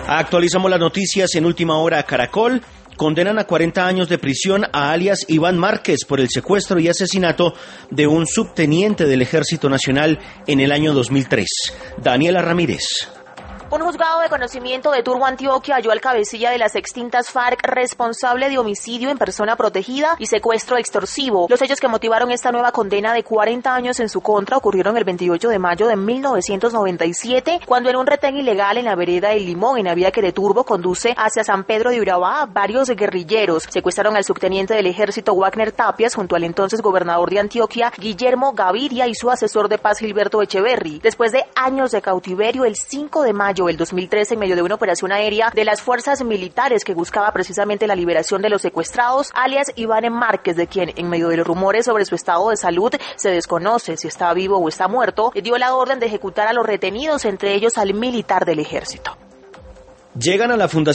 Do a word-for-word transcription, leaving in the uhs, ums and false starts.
Actualizamos las noticias en última hora. Caracol condenan a cuarenta años de prisión a alias Iván Márquez por el secuestro y asesinato de un subteniente del Ejército Nacional en el año dos mil tres. Daniela Ramírez. Un juzgado de conocimiento de Turbo, Antioquia, halló al cabecilla de las extintas FARC responsable de homicidio en persona protegida y secuestro extorsivo. Los hechos que motivaron esta nueva condena de cuarenta años en su contra ocurrieron el veintiocho de mayo de mil novecientos noventa y siete, cuando en un retén ilegal en la vereda del Limón, en la vía que de Turbo conduce hacia San Pedro de Urabá, varios guerrilleros secuestraron al subteniente del ejército Wagner Tapias junto al entonces gobernador de Antioquia, Guillermo Gaviria, y su asesor de paz, Gilberto Echeverry. Después de años de cautiverio, el cinco de mayo del dos mil trece, en medio de una operación aérea de las fuerzas militares que buscaba precisamente la liberación de los secuestrados, alias Iván Márquez, de quien, en medio de los rumores sobre su estado de salud, se desconoce si está vivo o está muerto, dio la orden de ejecutar a los retenidos, entre ellos al militar del ejército. Llegan a la Fundación